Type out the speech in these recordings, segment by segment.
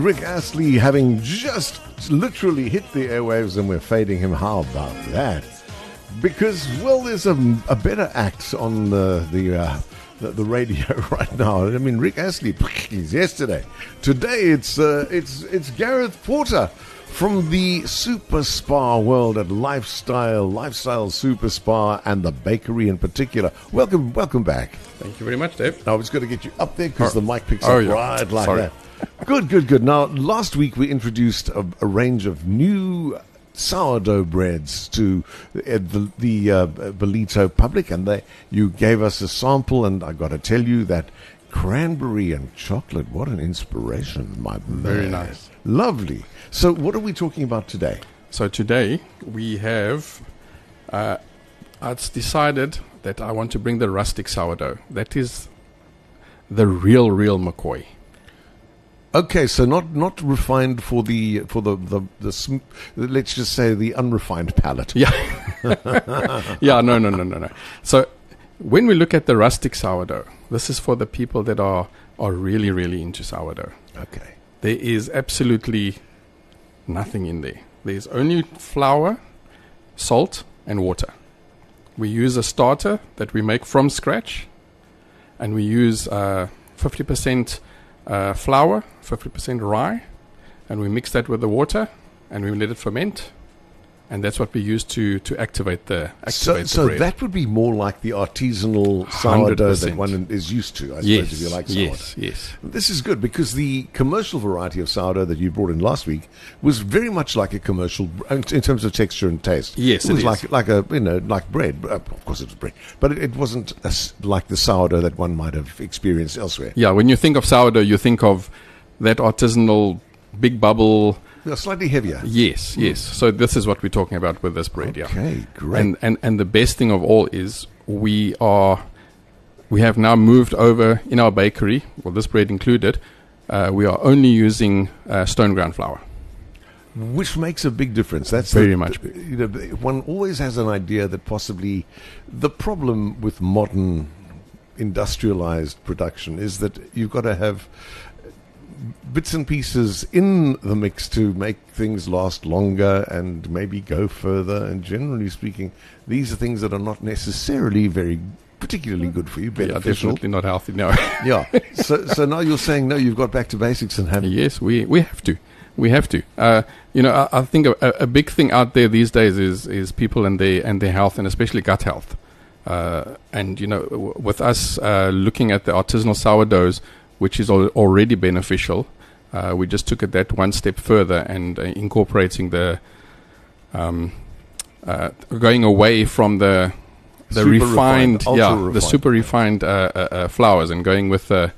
Rick Astley having just literally hit the airwaves and we're fading him. How about that? Because, well, there's a better act on the radio right now. I mean, Rick Astley, yesterday. Today it's Gareth Porter from the Super Spa world at Lifestyle Super Spa and the bakery in particular. Welcome back. Thank you very much, Dave. I was going to get you up there because the mic picks up right like Sorry. that. Good. Now, last week we introduced a range of new sourdough breads to the Ballito public, and you gave us a sample, and I got to tell you that cranberry and chocolate, what an inspiration, my man. Very nice. Lovely. So what are we talking about today? So today we have, it's decided that I want to bring the rustic sourdough. That is the real McCoy. Okay, so not refined for the let's just say the unrefined palate. Yeah. Yeah, no. So when we look at the rustic sourdough, this is for the people that are really, really into sourdough. Okay. There is absolutely nothing in there. There's only flour, salt, and water. We use a starter that we make from scratch, and we use 50% flour, 50% rye, and we mix that with the water, and we let it ferment, and that's what we use to activate the bread. So that would be more like the artisanal sourdough that one is used to, I suppose, if you like sourdough. Yes. This is good because the commercial variety of sourdough that you brought in last week was very much like a commercial in terms of texture and taste. Yes, it was is. like bread. Of course, it was bread, but it wasn't like the sourdough that one might have experienced elsewhere. Yeah, when you think of sourdough, you think of that artisanal big bubble. They're slightly heavier. Yes. So this is what we're talking about with this bread. Okay, great. And the best thing of all is we have now moved over in our bakery, well, this bread included. We are only using stone ground flour, which makes a big difference. That's very much. One always has an idea that possibly the problem with modern industrialized production is that you've got to have bits and pieces in the mix to make things last longer and maybe go further. And generally speaking, these are things that are not necessarily particularly good for you, beneficial. Yeah, definitely not healthy, no. Yeah. So now you're saying, no, you've got back to basics and have... Yes, we have to. We have to. I think a big thing out there these days is people and their health, and especially gut health. With us looking at the artisanal sourdoughs, which is already beneficial, we just took it that one step further and incorporating the going away from the refined, the super refined flours, and going with the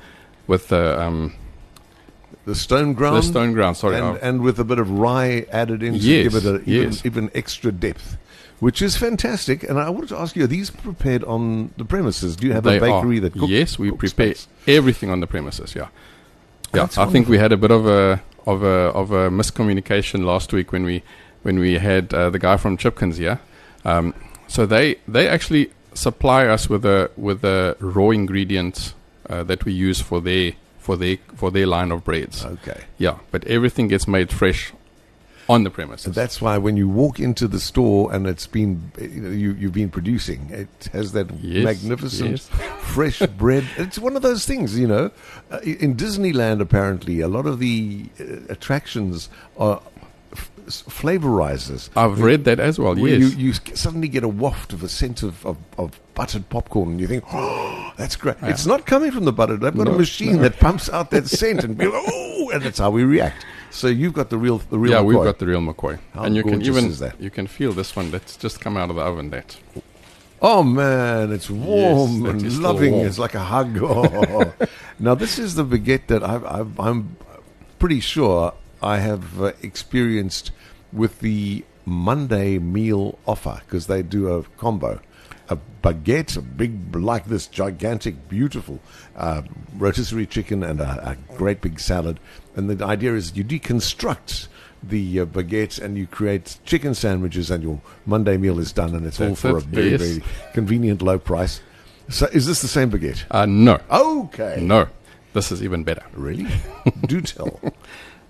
stone ground. The stone ground, sorry, and with a bit of rye added in to give it even extra depth, which is fantastic. And I wanted to ask you, are these prepared on the premises? Do you have a bakery that cooks? Yes, we prepare everything on the premises. Yeah. That's I think we had a bit of a miscommunication last week when we had the guy from Chipkins here. So they actually supply us with the raw ingredients that we use for their line of breads. Okay. Yeah, but everything gets made fresh on the premises. And that's why when you walk into the store and it's been you've been producing, it has that magnificent fresh bread. It's one of those things, in Disneyland. Apparently, a lot of the attractions are flavorizers. I've read that as well. Yes, you suddenly get a waft of a scent of buttered popcorn, and you think, oh, that's great. Yeah. It's not coming from the butter. They've got a machine that pumps out that scent, and and that's how we react. So you've got the real McCoy. Yeah, we've got the real McCoy. How and you can is that? You can feel this one that's just come out of the oven. That. Oh man, it's warm and loving. Warm. It's like a hug. Oh. Now this is the baguette that I'm pretty sure I have experienced with the Monday meal offer, because they do a combo. A baguette, a big, like this gigantic, beautiful rotisserie chicken and a great big salad. And the idea is you deconstruct the baguette and you create chicken sandwiches, and your Monday meal is done, and it's all for a very, very convenient low price. So is this the same baguette? No. Okay. No. This is even better. Really? Do tell.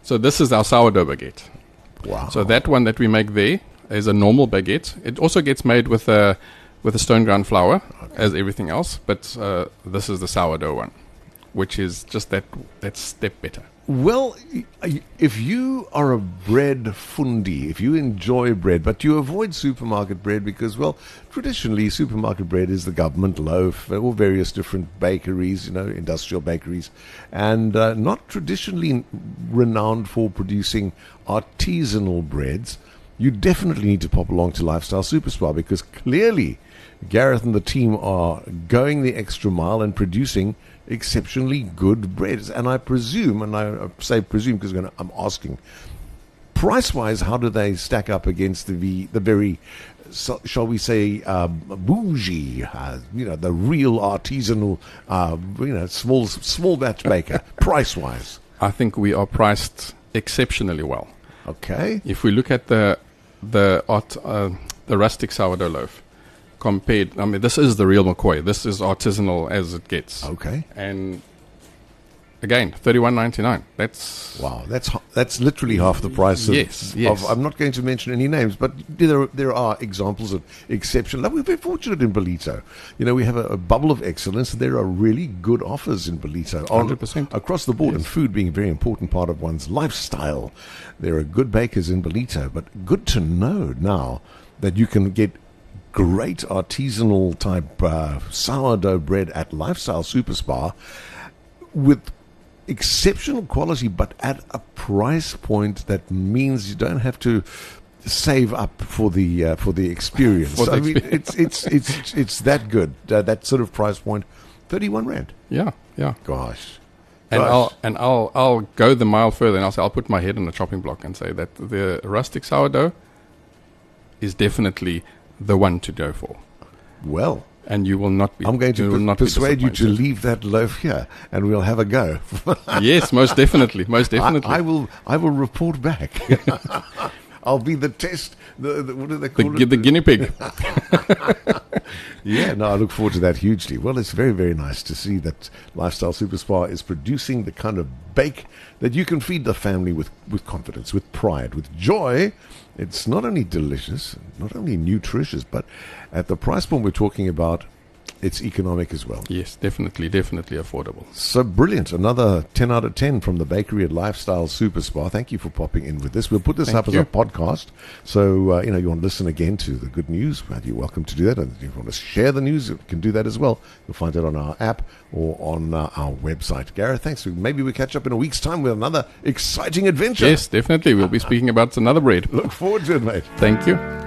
So this is our sourdough baguette. Wow. So that one that we make there is a normal baguette. It also gets made with a stone ground flour, as everything else, but this is the sourdough one, which is just that step better. Well, if you are a bread fundi, if you enjoy bread, but you avoid supermarket bread because, well, traditionally supermarket bread is the government loaf or various different bakeries, industrial bakeries, and not traditionally renowned for producing artisanal breads, you definitely need to pop along to Lifestyle Superspar because clearly Gareth and the team are going the extra mile and producing exceptionally good breads. And I presume, and I say presume because I'm asking, price-wise, how do they stack up against the very, shall we say, bougie, the real artisanal, small batch baker, price-wise? I think we are priced exceptionally well. Okay. If we look at the rustic sourdough loaf, compared, this is the real McCoy. This is artisanal as it gets. Okay. And again, $31.99. That's wow. That's literally half the price. Yes. I'm not going to mention any names, but there are examples of exception. Like we're very fortunate in Ballito. We have a bubble of excellence. There are really good offers in Ballito 100% across the board, and food being a very important part of one's lifestyle. There are good bakers in Ballito, but good to know now that you can get great artisanal type sourdough bread at Lifestyle Superspar with exceptional quality, but at a price point that means you don't have to save up for the experience. It's that good. That sort of price point, 31 Rand. Yeah. Gosh. And I'll go the mile further, and I'll put my head on the chopping block and say that the rustic sourdough is definitely the one to go for. Well, and you will not be. I'm going to persuade you to leave that loaf here, and we'll have a go. Yes, most definitely. I will report back. I'll be the test. What do they call it? The guinea pig. Yeah, no, I look forward to that hugely. Well, it's very, very nice to see that Lifestyle Superspar is producing the kind of bake that you can feed the family with confidence, with pride, with joy. It's not only delicious, not only nutritious, but at the price point we're talking about, it's economic as well. Yes, definitely affordable. So brilliant. Another 10 out of 10 from the bakery at Lifestyle Superspar. Thank you for popping in with this. We'll put this up as a podcast. So, you want to listen again to the good news, well, you're welcome to do that. And if you want to share the news, you can do that as well. You'll find it on our app or on our website. Gareth, thanks. Maybe we catch up in a week's time with another exciting adventure. Yes, definitely. We'll be speaking about another bread. Look forward to it, mate. Thank you.